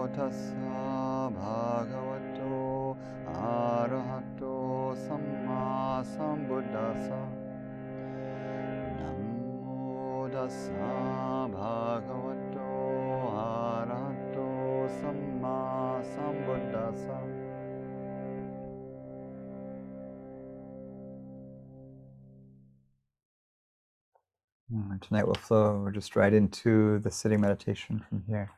tassa bhagavato arahato samma sambuddhassa. Namo tassa bhagavato arahato samma sambuddhassa. Tonight we'll flow just right into the sitting meditation from here.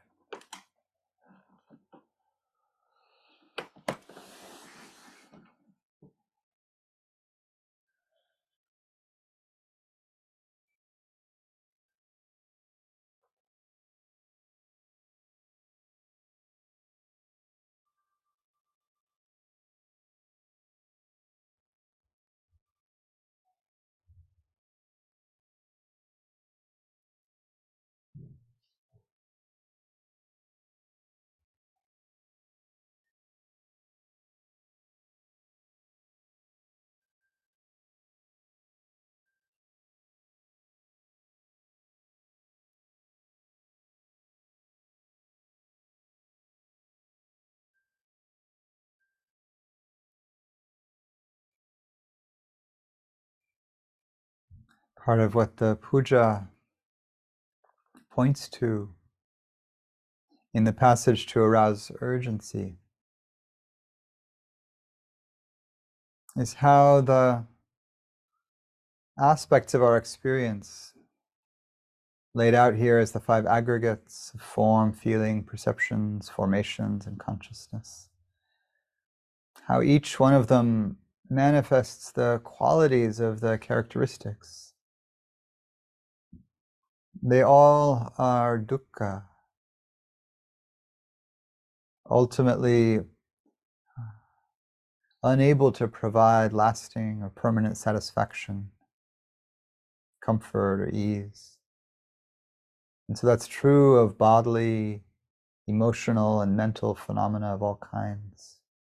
Part of what the puja points to in the passage to arouse urgency is how the aspects of our experience laid out here as the 5 aggregates of form, feeling, perceptions, formations, and consciousness, how each one of them manifests the qualities of the characteristics. They all are dukkha, ultimately unable to provide lasting or permanent satisfaction, comfort, or ease. And so that's true of bodily, emotional, and mental phenomena of all kinds.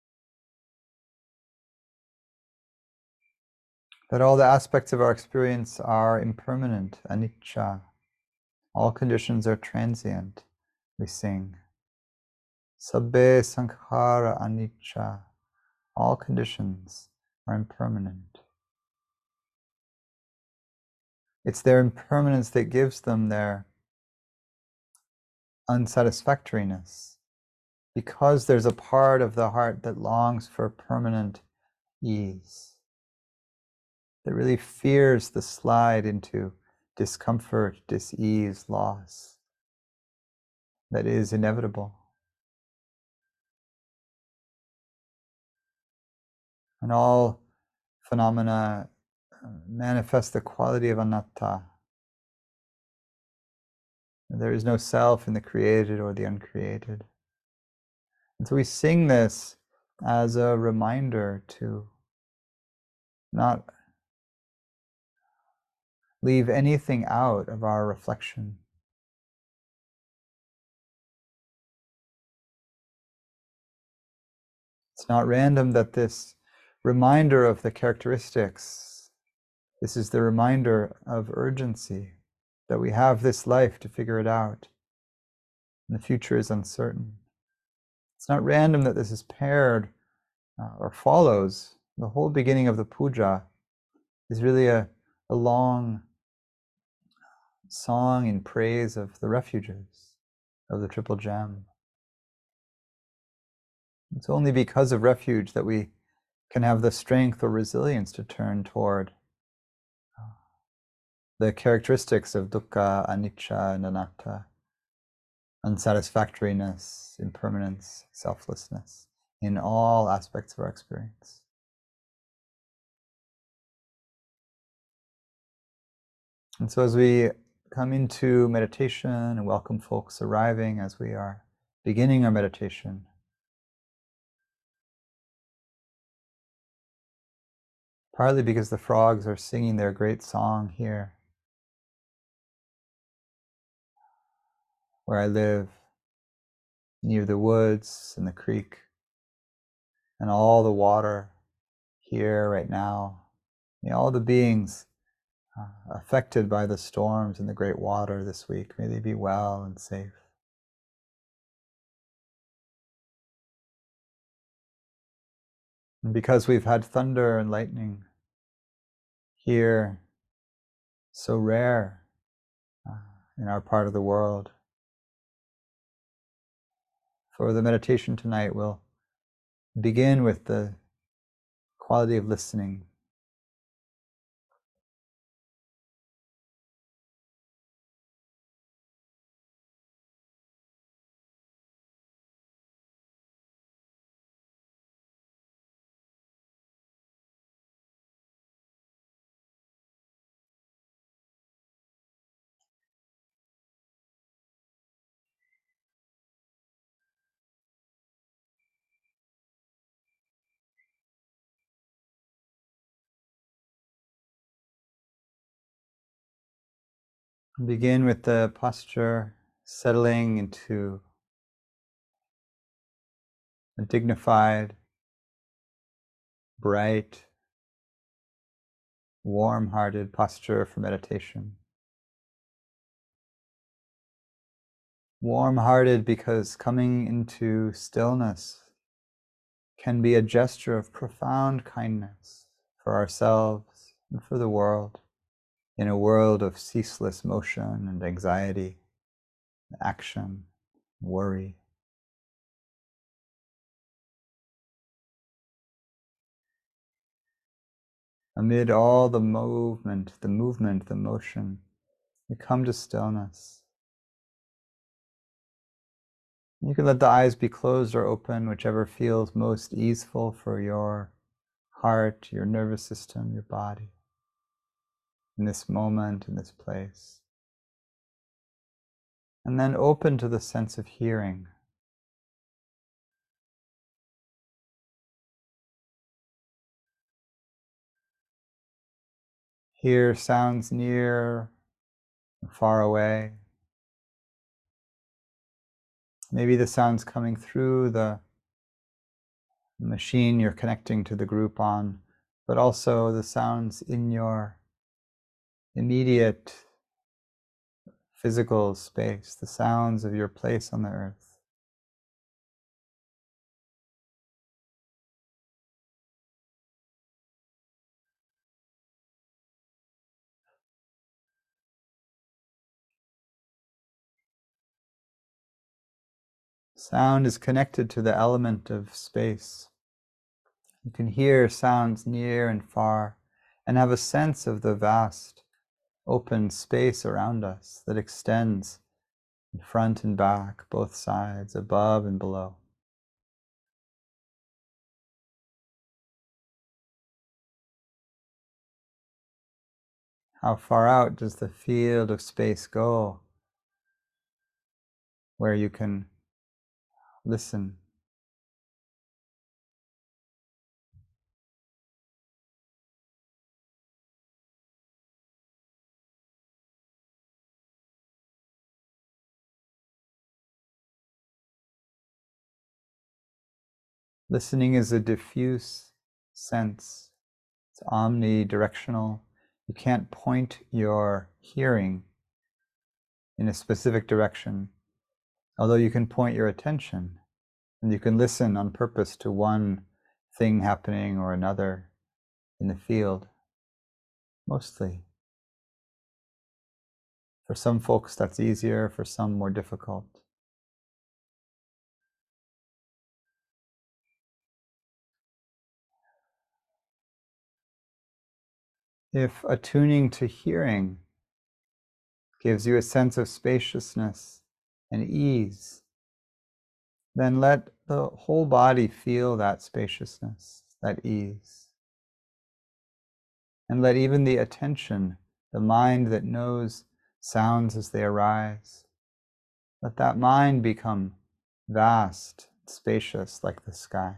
That all the aspects of our experience are impermanent, anicca. All conditions are transient, we sing. Sabbe sankhara anicca. All conditions are impermanent. It's their impermanence that gives them their unsatisfactoriness, because there's a part of the heart that longs for permanent ease, that really fears the slide into discomfort, dis-ease, loss that is inevitable. And all phenomena manifest the quality of anatta. There is no self in the created or the uncreated. And so we sing this as a reminder to not leave anything out of our reflection. It's not random that this reminder of the characteristics, this is the reminder of urgency, that we have this life to figure it out, and the future is uncertain. It's not random that this is paired or follows. The whole beginning of the puja is really a long song in praise of the refuges of the Triple Gem. It's only because of refuge that we can have the strength or resilience to turn toward the characteristics of dukkha, anicca, and anatta, unsatisfactoriness, impermanence, selflessness, in all aspects of our experience. And so as we come into meditation and welcome folks arriving as we are beginning our meditation, partly because the frogs are singing their great song here, where I live, near the woods and the creek, and all the water here right now, all the beings affected by the storms and the great water this week, may they be well and safe. And because we've had thunder and lightning here, so rare in our part of the world, for the meditation tonight, we'll begin with the quality of listening. Begin with the posture, settling into a dignified, bright, warm-hearted posture for meditation. Warm-hearted because coming into stillness can be a gesture of profound kindness for ourselves and for the world, in a world of ceaseless motion and anxiety, action, worry. Amid all the movement, the motion, you come to stillness. You can let the eyes be closed or open, whichever feels most easeful for your heart, your nervous system, your body, in this moment, in this place. And then open to the sense of hearing. Hear sounds near, far away. Maybe the sounds coming through the machine you're connecting to the group on, but also the sounds in your immediate physical space, the sounds of your place on the earth. Sound is connected to the element of space. You can hear sounds near and far and have a sense of the vast, open space around us that extends in front and back, both sides, above and below. How far out does the field of space go where you can listen? Listening is a diffuse sense. It's omnidirectional. You can't point your hearing in a specific direction, although you can point your attention, and you can listen on purpose to one thing happening or another in the field, mostly. For some folks that's easier, for some more difficult. If attuning to hearing gives you a sense of spaciousness and ease, then let the whole body feel that spaciousness, that ease. And let even the attention, the mind that knows sounds as they arise, let that mind become vast, spacious like the sky.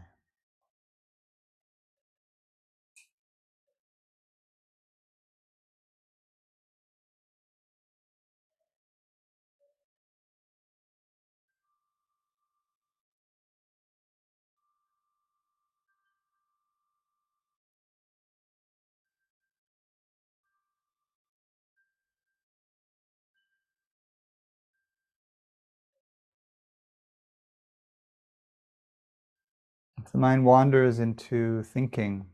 If the mind wanders into thinking,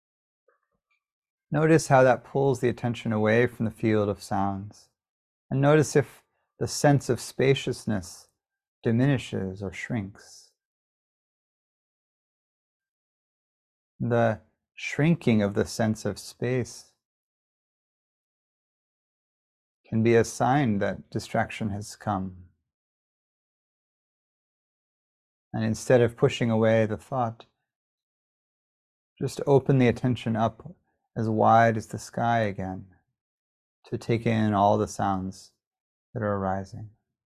notice how that pulls the attention away from the field of sounds. And notice if the sense of spaciousness diminishes or shrinks. The shrinking of the sense of space can be a sign that distraction has come. And instead of pushing away the thought, just open the attention up as wide as the sky again to take in all the sounds that are arising.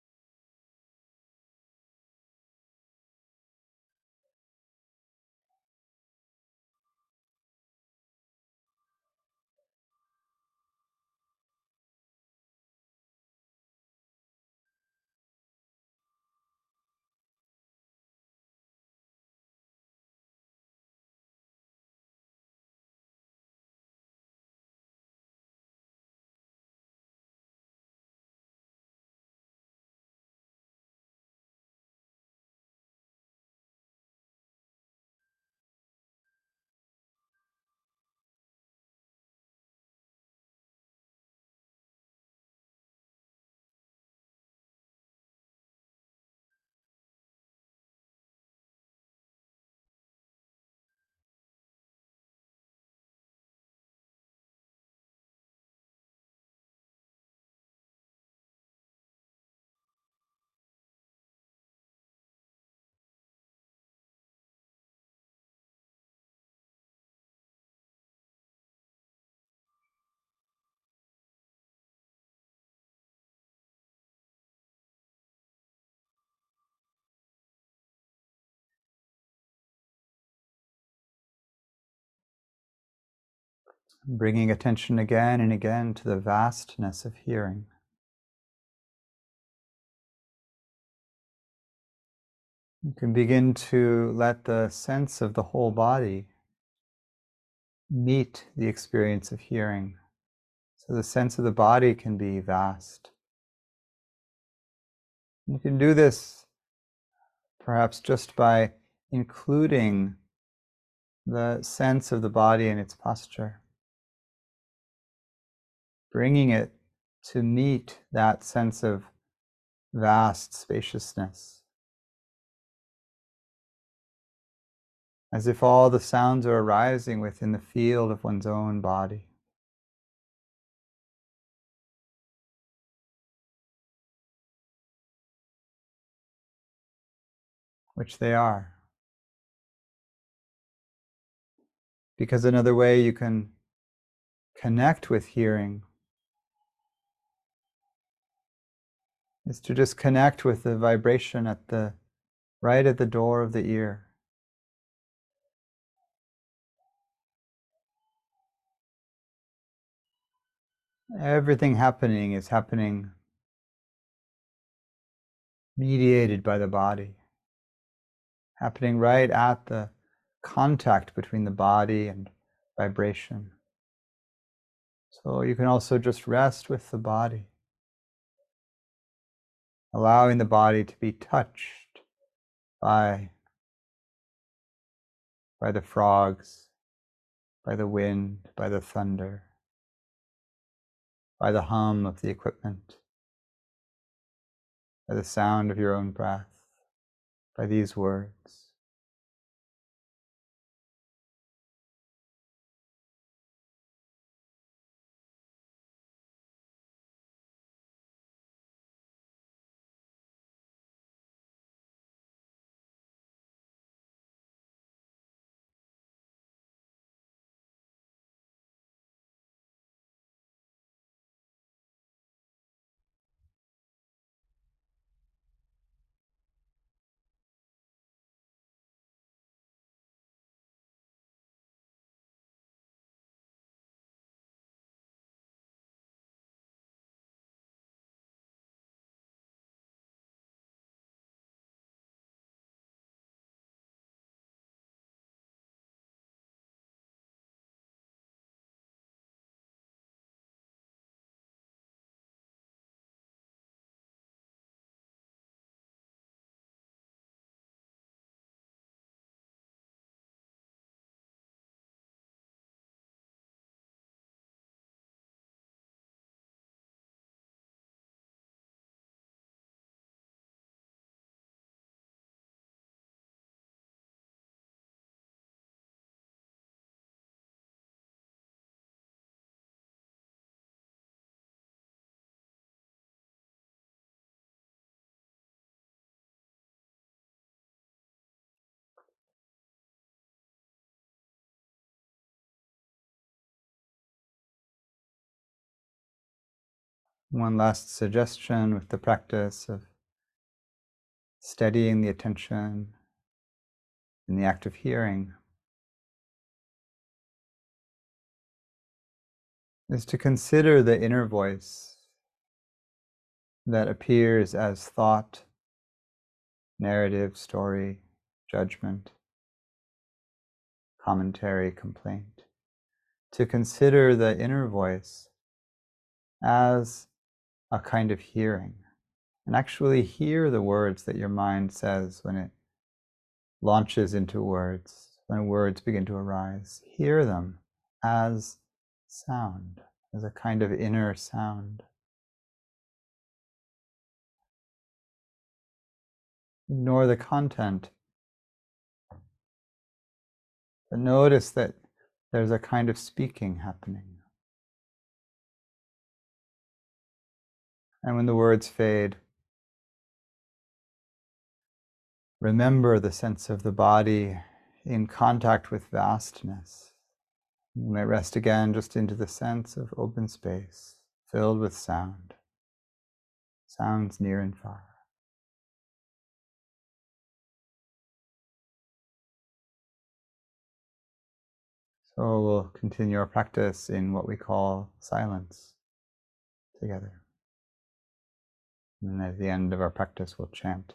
Bringing attention again and again to the vastness of hearing. You can begin to let the sense of the whole body meet the experience of hearing. So the sense of the body can be vast. You can do this perhaps just by including the sense of the body in its posture, bringing it to meet that sense of vast spaciousness, as if all the sounds are arising within the field of one's own body. Which they are. Because another way you can connect with hearing is to just connect with the vibration right at the door of the ear. Everything happening is happening mediated by the body, happening right at the contact between the body and vibration. So you can also just rest with the body, allowing the body to be touched by the frogs, by the wind, by the thunder, by the hum of the equipment, by the sound of your own breath, by these words. One last suggestion with the practice of steadying the attention in the act of hearing is to consider the inner voice that appears as thought, narrative, story, judgment, commentary, complaint. To consider the inner voice as a kind of hearing, and actually hear the words that your mind says when it launches into words, when words begin to arise. Hear them as sound, as a kind of inner sound. Ignore the content, but notice that there's a kind of speaking happening. And when the words fade, remember the sense of the body in contact with vastness. You might rest again just into the sense of open space, filled with sound, sounds near and far. So we'll continue our practice in what we call silence together. And at the end of our practice, we'll chant.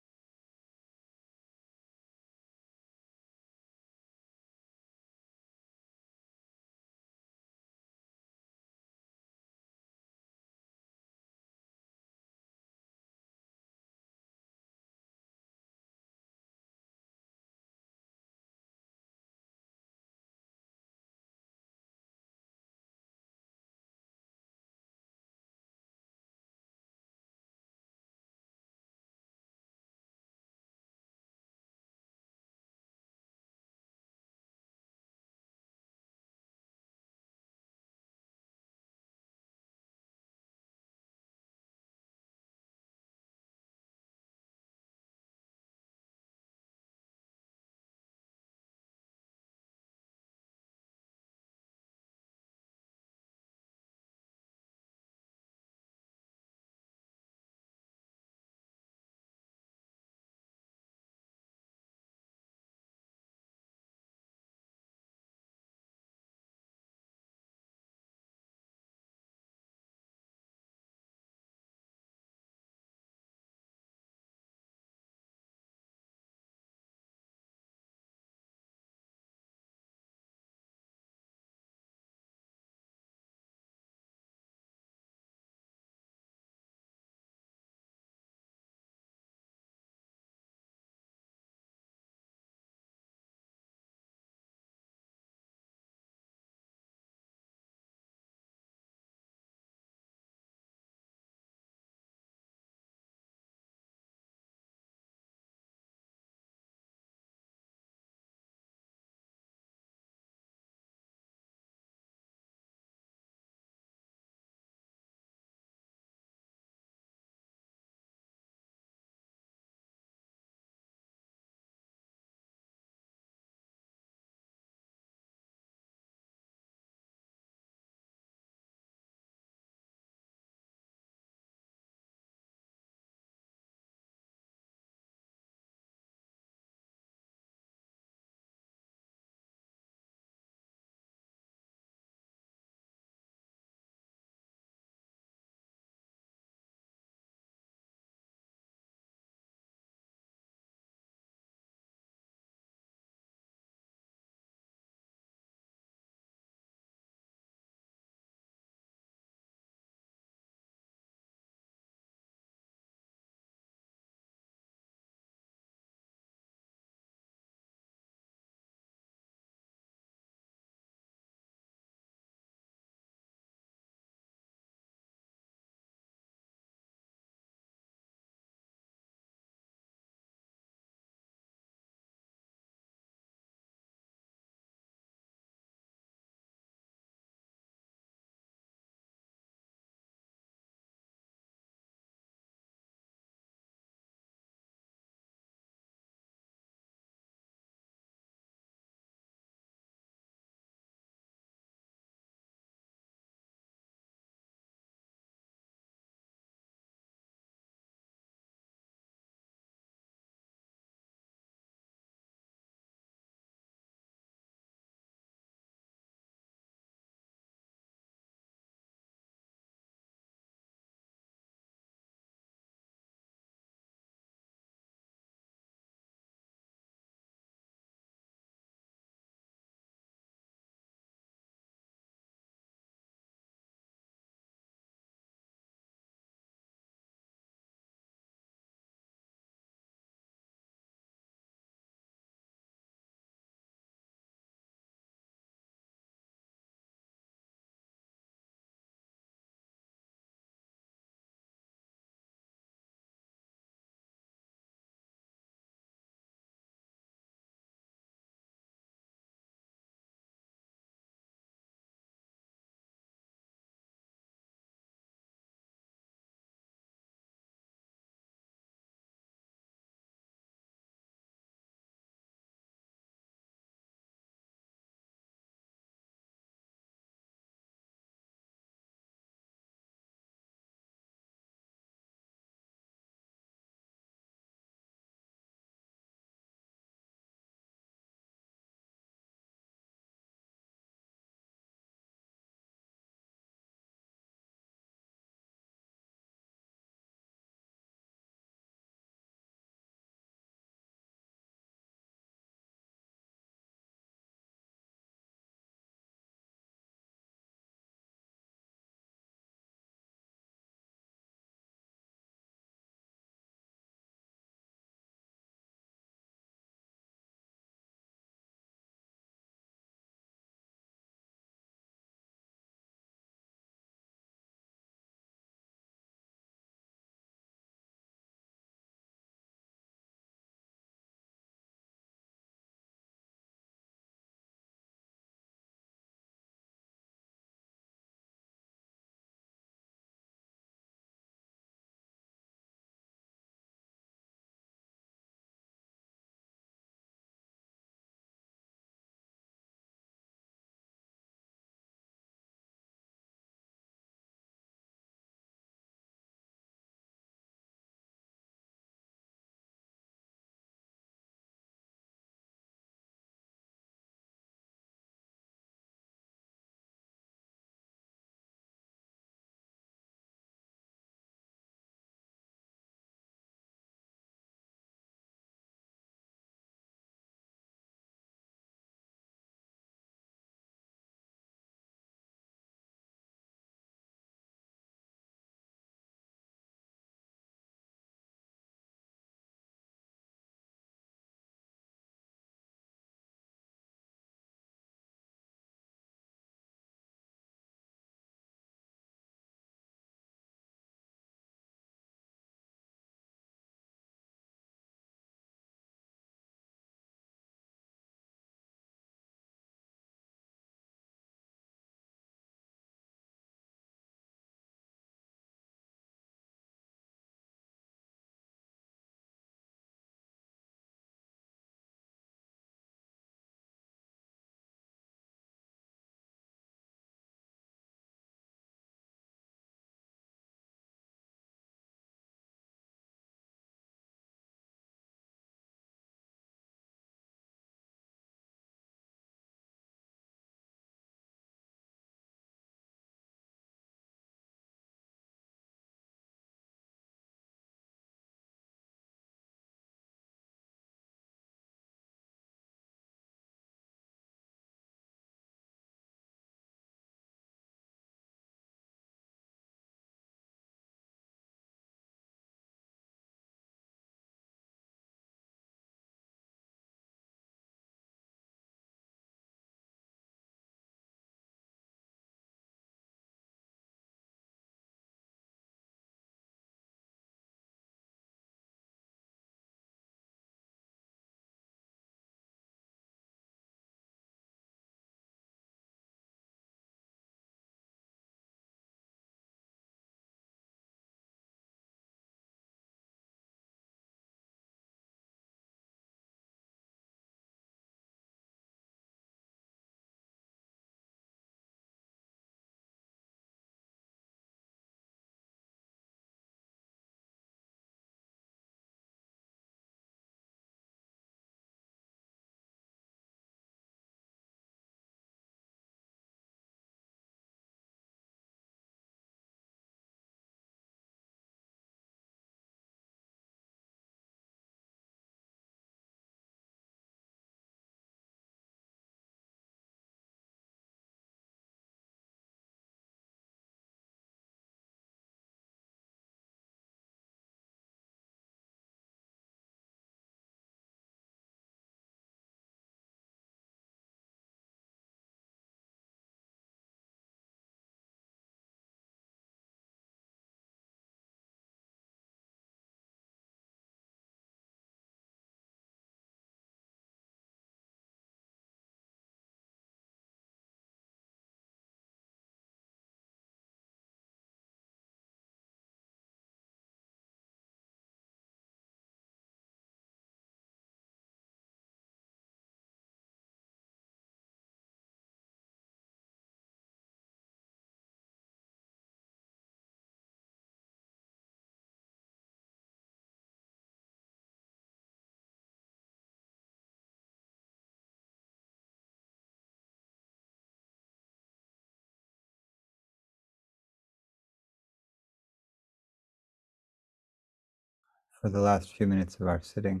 for the last few minutes of our sitting.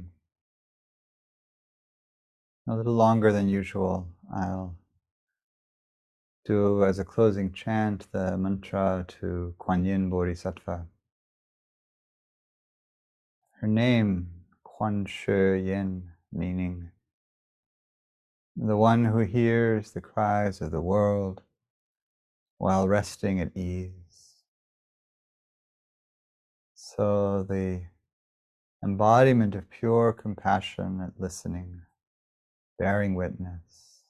A little longer than usual, I'll do as a closing chant the mantra to Kuan Yin Bodhisattva. Her name, Kuan Shi Yin, meaning the one who hears the cries of the world while resting at ease. So the embodiment of pure compassionate listening, bearing witness,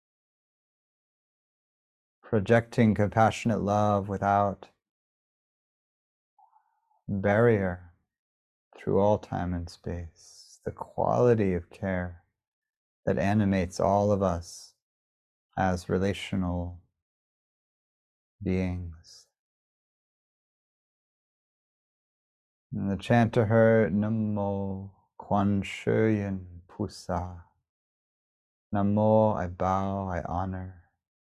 projecting compassionate love without barrier through all time and space, the quality of care that animates all of us as relational beings. And the chant to her, Namo Kuan Shi Yin Pusa. Namo, I bow, I honor.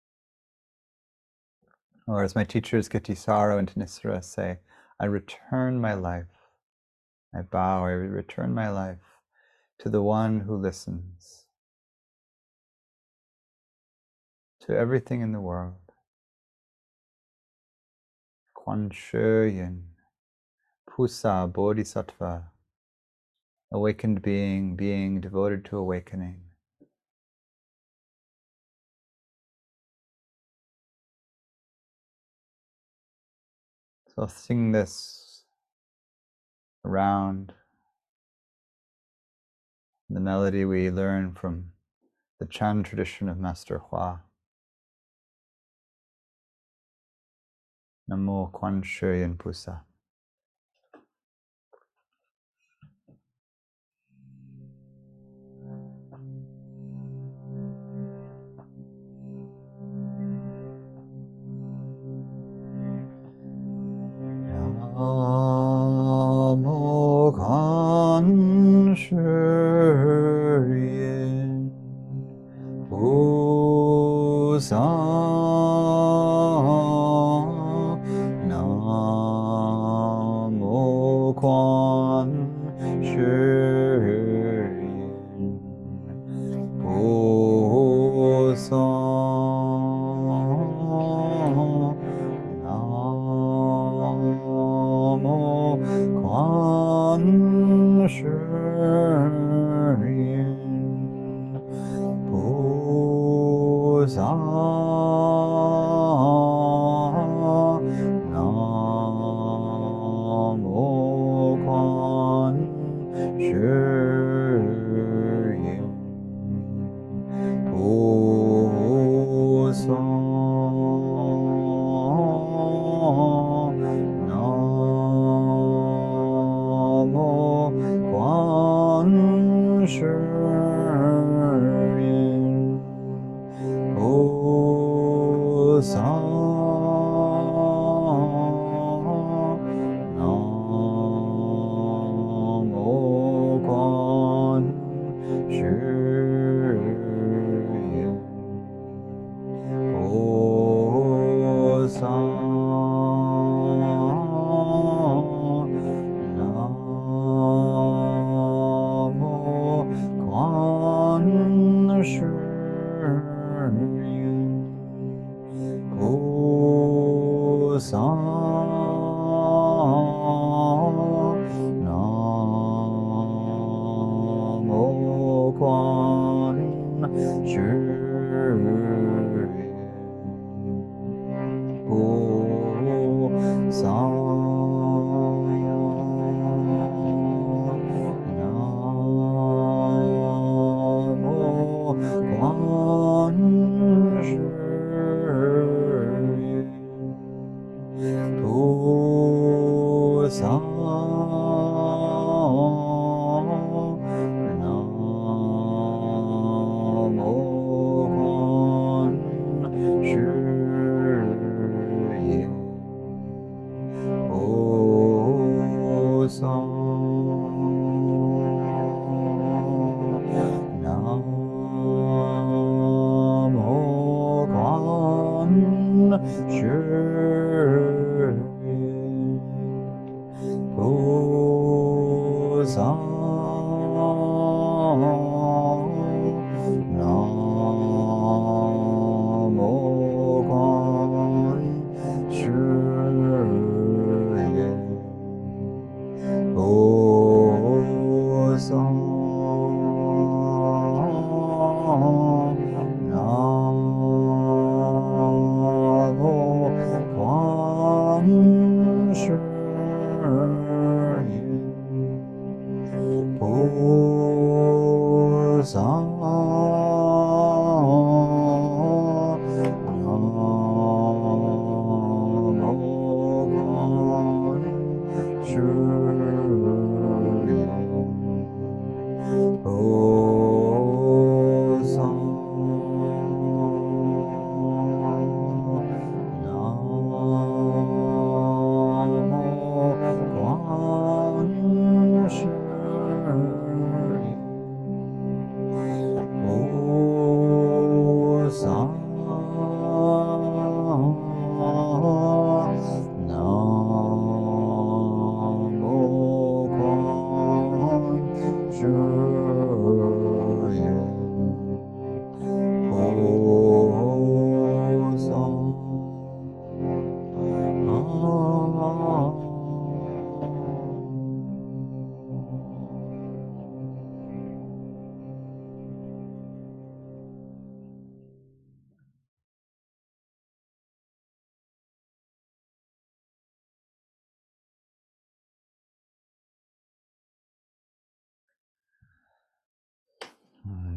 Or as my teachers Kitisaro and Thanissara say, I return my life. I bow, I return my life to the one who listens to everything in the world. Kuan Shi Yin Pusa Bodhisattva, awakened being, being devoted to awakening. So sing this around the melody we learn from the Chan tradition of Master Hua. Namo Kuan Shi Yin Pusa. Namo Kuan Shi Yin Pusa. Namo Kuan Shi Yin Pusa. Kuan Shi Yin Pusa. Namo Kuan Shi Yin Pusa.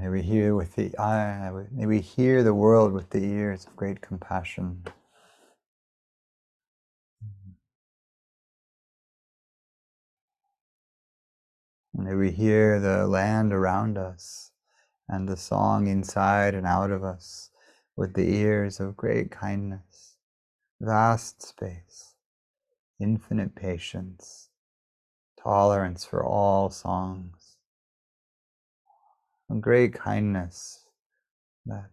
May we hear with the eye, may we hear the world with the ears of great compassion. May we hear the land around us and the song inside and out of us with the ears of great kindness, vast space, infinite patience, tolerance for all songs, and great kindness that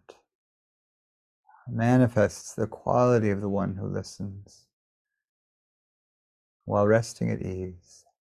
manifests the quality of the one who listens while resting at ease.